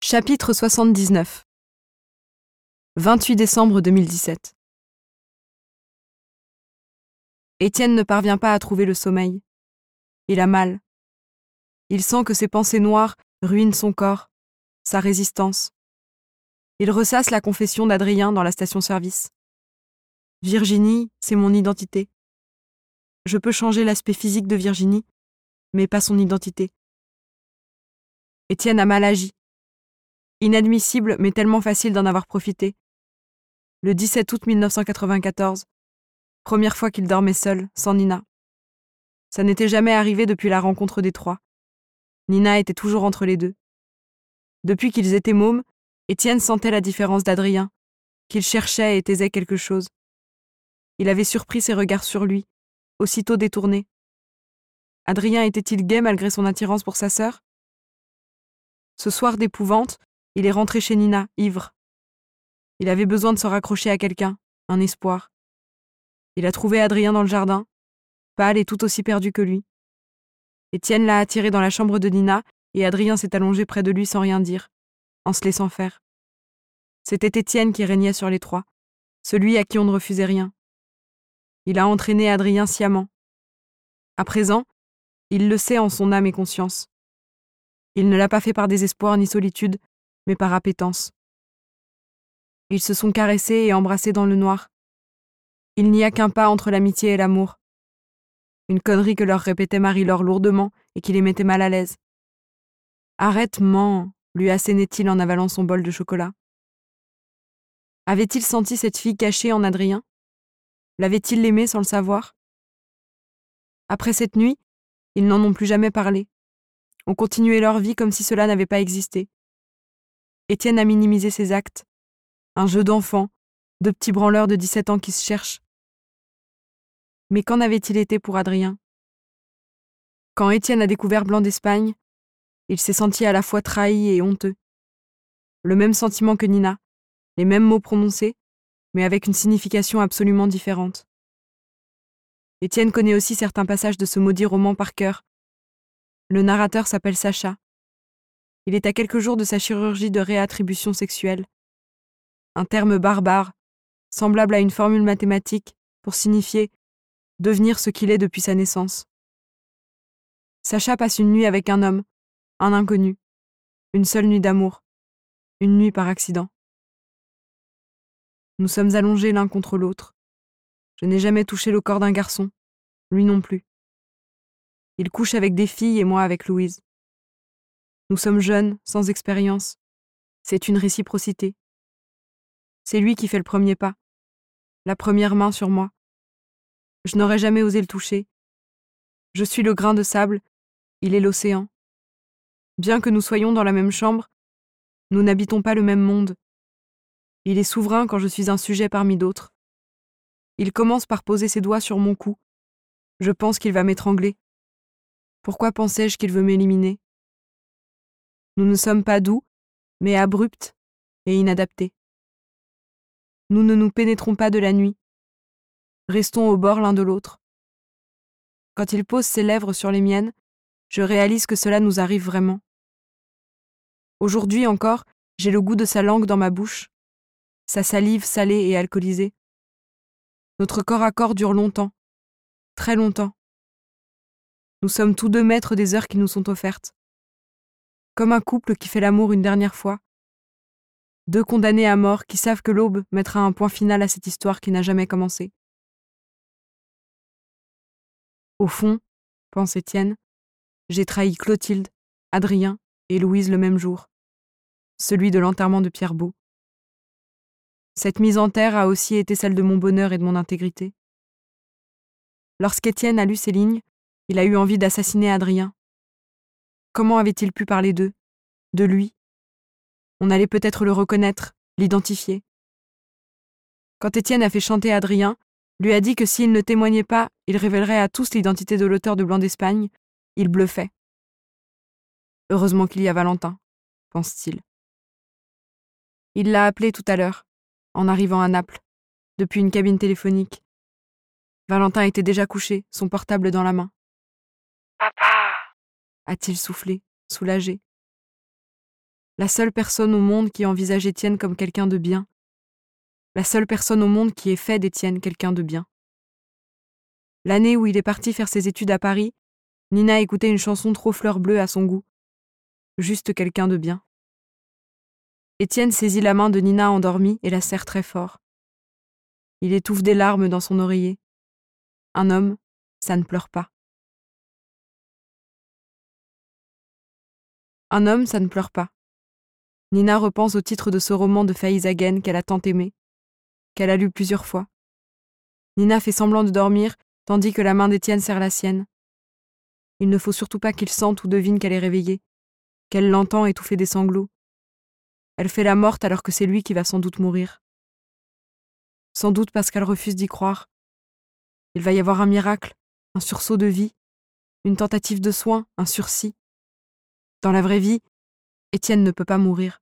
Chapitre 79 28 décembre 2017 Étienne ne parvient pas à trouver le sommeil. Il a mal. Il sent que ses pensées noires ruinent son corps, sa résistance. Il ressasse la confession d'Adrien dans la station-service. Virginie, c'est mon identité. Je peux changer l'aspect physique de Virginie, mais pas son identité. Étienne a mal agi. Inadmissible, mais tellement facile d'en avoir profité. Le 17 août 1994, première fois qu'il dormait seul, sans Nina. Ça n'était jamais arrivé depuis la rencontre des trois. Nina était toujours entre les deux. Depuis qu'ils étaient mômes, Étienne sentait la différence d'Adrien, qu'il cherchait et taisait quelque chose. Il avait surpris ses regards sur lui, aussitôt détournés. Adrien était-il gai malgré son attirance pour sa sœur ? Ce soir d'épouvante, il est rentré chez Nina, ivre. Il avait besoin de se raccrocher à quelqu'un, un espoir. Il a trouvé Adrien dans le jardin, pâle et tout aussi perdu que lui. Étienne l'a attiré dans la chambre de Nina et Adrien s'est allongé près de lui sans rien dire, en se laissant faire. C'était Étienne qui régnait sur les trois, celui à qui on ne refusait rien. Il a entraîné Adrien sciemment. À présent, il le sait en son âme et conscience. Il ne l'a pas fait par désespoir ni solitude, mais par appétence. Ils se sont caressés et embrassés dans le noir. Il n'y a qu'un pas entre l'amitié et l'amour. Une connerie que leur répétait Marie-Laure lourdement et qui les mettait mal à l'aise. « Arrête, mens !» lui assénait-il en avalant son bol de chocolat. Avait-il senti cette fille cachée en Adrien ? L'avait-il aimée sans le savoir ? Après cette nuit, ils n'en ont plus jamais parlé. Ont continué leur vie comme si cela n'avait pas existé. Étienne a minimisé ses actes. Un jeu d'enfant, de petits branleurs de 17 ans qui se cherchent. Mais qu'en avait-il été pour Adrien ? Quand Étienne a découvert Blanc d'Espagne, il s'est senti à la fois trahi et honteux. Le même sentiment que Nina, les mêmes mots prononcés, mais avec une signification absolument différente. Étienne connaît aussi certains passages de ce maudit roman par cœur. Le narrateur s'appelle Sacha. Il est à quelques jours de sa chirurgie de réattribution sexuelle. Un terme barbare, semblable à une formule mathématique, pour signifier devenir ce qu'il est depuis sa naissance. Sacha passe une nuit avec un homme, un inconnu, une seule nuit d'amour, une nuit par accident. Nous sommes allongés l'un contre l'autre. Je n'ai jamais touché le corps d'un garçon, lui non plus. Il couche avec des filles et moi avec Louise. Nous sommes jeunes, sans expérience. C'est une réciprocité. C'est lui qui fait le premier pas, la première main sur moi. Je n'aurais jamais osé le toucher. Je suis le grain de sable, il est l'océan. Bien que nous soyons dans la même chambre, nous n'habitons pas le même monde. Il est souverain quand je suis un sujet parmi d'autres. Il commence par poser ses doigts sur mon cou. Je pense qu'il va m'étrangler. Pourquoi pensais-je qu'il veut m'éliminer ? Nous ne sommes pas doux, mais abrupts et inadaptés. Nous ne nous pénétrons pas de la nuit. Restons au bord l'un de l'autre. Quand il pose ses lèvres sur les miennes, je réalise que cela nous arrive vraiment. Aujourd'hui encore, j'ai le goût de sa langue dans ma bouche, sa salive salée et alcoolisée. Notre corps à corps dure longtemps, très longtemps. Nous sommes tous deux maîtres des heures qui nous sont offertes. Comme un couple qui fait l'amour une dernière fois. Deux condamnés à mort qui savent que l'aube mettra un point final à cette histoire qui n'a jamais commencé. Au fond, pense Étienne, j'ai trahi Clotilde, Adrien et Louise le même jour, celui de l'enterrement de Pierre Beau. Cette mise en terre a aussi été celle de mon bonheur et de mon intégrité. Lorsqu'Étienne a lu ces lignes, il a eu envie d'assassiner Adrien. Comment avait-il pu parler d'eux, de lui ? On allait peut-être le reconnaître, l'identifier. Quand Étienne a fait chanter Adrien, lui a dit que s'il ne témoignait pas, il révélerait à tous l'identité de l'auteur de Blanc d'Espagne, il bluffait. Heureusement qu'il y a Valentin, pense-t-il. Il l'a appelé tout à l'heure, en arrivant à Naples, depuis une cabine téléphonique. Valentin était déjà couché, son portable dans la main. « Papa !» a-t-il soufflé, soulagé. La seule personne au monde qui envisage Étienne comme quelqu'un de bien. La seule personne au monde qui ait fait d'Étienne quelqu'un de bien. L'année où il est parti faire ses études à Paris, Nina écoutait une chanson trop fleur bleue à son goût. Juste quelqu'un de bien. Étienne saisit la main de Nina endormie et la serre très fort. Il étouffe des larmes dans son oreiller. Un homme, ça ne pleure pas. Un homme, ça ne pleure pas. Nina repense au titre de ce roman de Faiz Agen qu'elle a tant aimé, qu'elle a lu plusieurs fois. Nina fait semblant de dormir, tandis que la main d'Étienne serre la sienne. Il ne faut surtout pas qu'il sente ou devine qu'elle est réveillée, qu'elle l'entend étouffer des sanglots. Elle fait la morte alors que c'est lui qui va sans doute mourir. Sans doute parce qu'elle refuse d'y croire. Il va y avoir un miracle, un sursaut de vie, une tentative de soin, un sursis. Dans la vraie vie, Étienne ne peut pas mourir.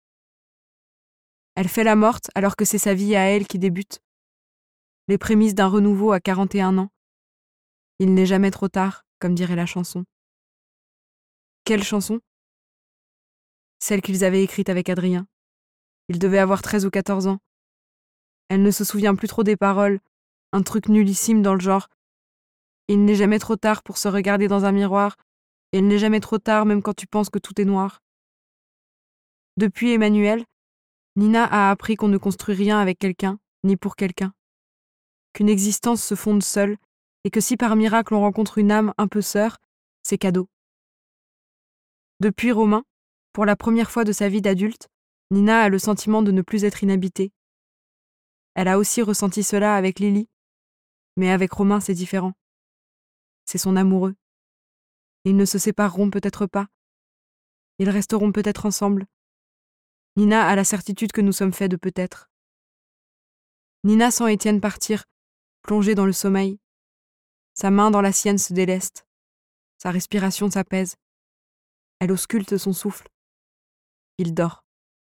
Elle fait la morte alors que c'est sa vie à elle qui débute. Les prémices d'un renouveau à 41 ans. Il n'est jamais trop tard, comme dirait la chanson. Quelle chanson ? Celle qu'ils avaient écrite avec Adrien. Il devait avoir 13 ou 14 ans. Elle ne se souvient plus trop des paroles, un truc nullissime dans le genre « Il n'est jamais trop tard pour se regarder dans un miroir, et il n'est jamais trop tard même quand tu penses que tout est noir. » Depuis Emmanuel, Nina a appris qu'on ne construit rien avec quelqu'un, ni pour quelqu'un. Qu'une existence se fonde seule, et que si par miracle on rencontre une âme un peu sœur, c'est cadeau. Depuis Romain, pour la première fois de sa vie d'adulte, Nina a le sentiment de ne plus être inhabitée. Elle a aussi ressenti cela avec Lily, mais avec Romain c'est différent. C'est son amoureux. Ils ne se sépareront peut-être pas. Ils resteront peut-être ensemble. Nina a la certitude que nous sommes faits de peut-être. Nina sent Étienne partir, plongé dans le sommeil. Sa main dans la sienne se déleste. Sa respiration s'apaise. Elle ausculte son souffle. Il dort.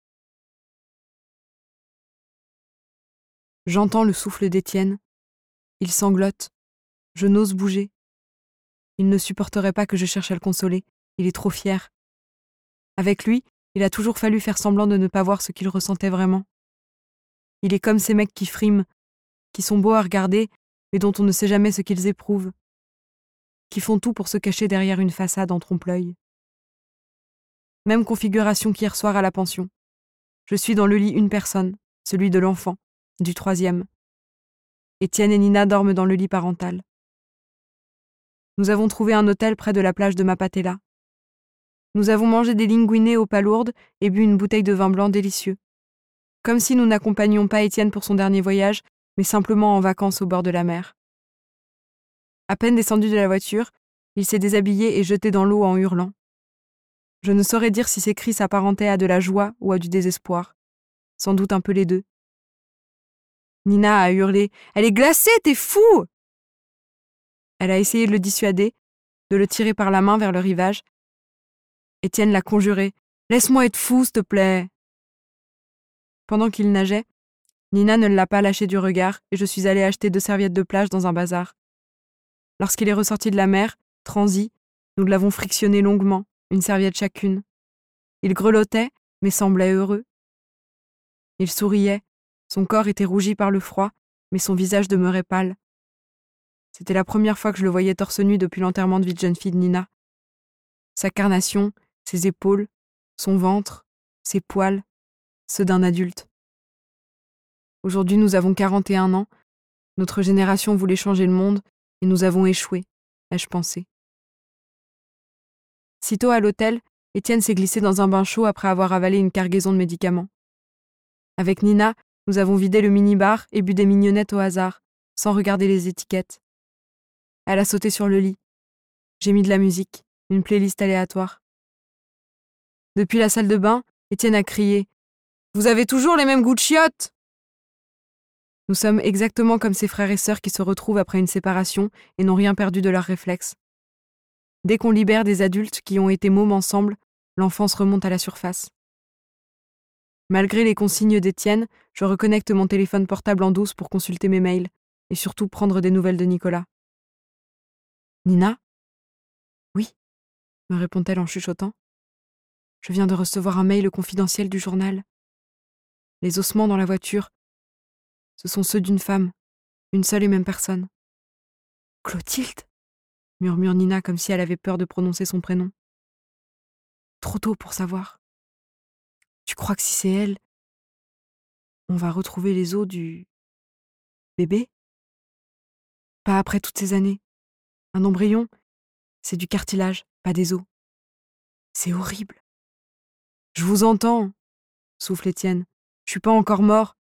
J'entends le souffle d'Étienne. Il sanglote. Je n'ose bouger. Il ne supporterait pas que je cherche à le consoler. Il est trop fier. Avec lui, il a toujours fallu faire semblant de ne pas voir ce qu'il ressentait vraiment. Il est comme ces mecs qui friment, qui sont beaux à regarder, mais dont on ne sait jamais ce qu'ils éprouvent, qui font tout pour se cacher derrière une façade en trompe-l'œil. Même configuration qu'hier soir à la pension. Je suis dans le lit une personne, celui de l'enfant, du 3e. Étienne et Nina dorment dans le lit parental. Nous avons trouvé un hôtel près de la plage de Mapatela. Nous avons mangé des linguinés aux palourdes et bu une bouteille de vin blanc délicieux. Comme si nous n'accompagnions pas Étienne pour son dernier voyage, mais simplement en vacances au bord de la mer. À peine descendu de la voiture, il s'est déshabillé et jeté dans l'eau en hurlant. Je ne saurais dire si ses cris s'apparentaient à de la joie ou à du désespoir. Sans doute un peu les deux. Nina a hurlé « Elle est glacée, t'es fou !» Elle a essayé de le dissuader, de le tirer par la main vers le rivage. Étienne l'a conjuré « Laisse-moi être fou, s'il te plaît !» Pendant qu'il nageait, Nina ne l'a pas lâché du regard et je suis allée acheter 2 serviettes de plage dans un bazar. Lorsqu'il est ressorti de la mer, transi, nous l'avons frictionné longuement, une serviette chacune. Il grelottait, mais semblait heureux. Il souriait, son corps était rougi par le froid, mais son visage demeurait pâle. C'était la première fois que je le voyais torse nu depuis l'enterrement de vie de jeune fille de Nina. Sa carnation, ses épaules, son ventre, ses poils, ceux d'un adulte. Aujourd'hui, nous avons 41 ans, notre génération voulait changer le monde, et nous avons échoué, ai-je pensé. Sitôt à l'hôtel, Étienne s'est glissé dans un bain chaud après avoir avalé une cargaison de médicaments. Avec Nina, nous avons vidé le mini-bar et bu des mignonnettes au hasard, sans regarder les étiquettes. Elle a sauté sur le lit. J'ai mis de la musique, une playlist aléatoire. Depuis la salle de bain, Étienne a crié « Vous avez toujours les mêmes goûts de chiottes !» Nous sommes exactement comme ces frères et sœurs qui se retrouvent après une séparation et n'ont rien perdu de leurs réflexes. Dès qu'on libère des adultes qui ont été mômes ensemble, l'enfance remonte à la surface. Malgré les consignes d'Étienne, je reconnecte mon téléphone portable en douce pour consulter mes mails et surtout prendre des nouvelles de Nicolas. « Nina ? » « Oui » me répond-elle en chuchotant. Je viens de recevoir un mail confidentiel du journal. Les ossements dans la voiture, ce sont ceux d'une femme, une seule et même personne. Clotilde, murmure Nina comme si elle avait peur de prononcer son prénom. Trop tôt pour savoir. Tu crois que si c'est elle, on va retrouver les os du bébé? Pas après toutes ces années. Un embryon, c'est du cartilage, pas des os. C'est horrible. Je vous entends, souffle Étienne. Je suis pas encore mort.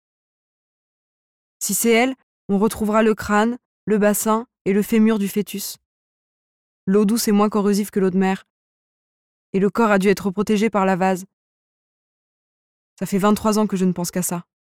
Si c'est elle, on retrouvera le crâne, le bassin et le fémur du fœtus. L'eau douce est moins corrosive que l'eau de mer. Et le corps a dû être protégé par la vase. Ça fait 23 ans que je ne pense qu'à ça.